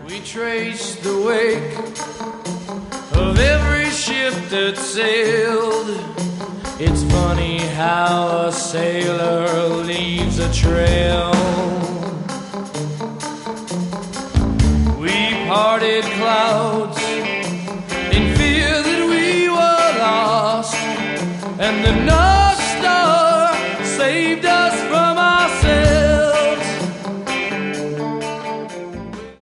We traced the wake of every ship that sailed. It's funny how a sailor leaves a trail. We parted clouds in fear that we were lost, and the North Star saved us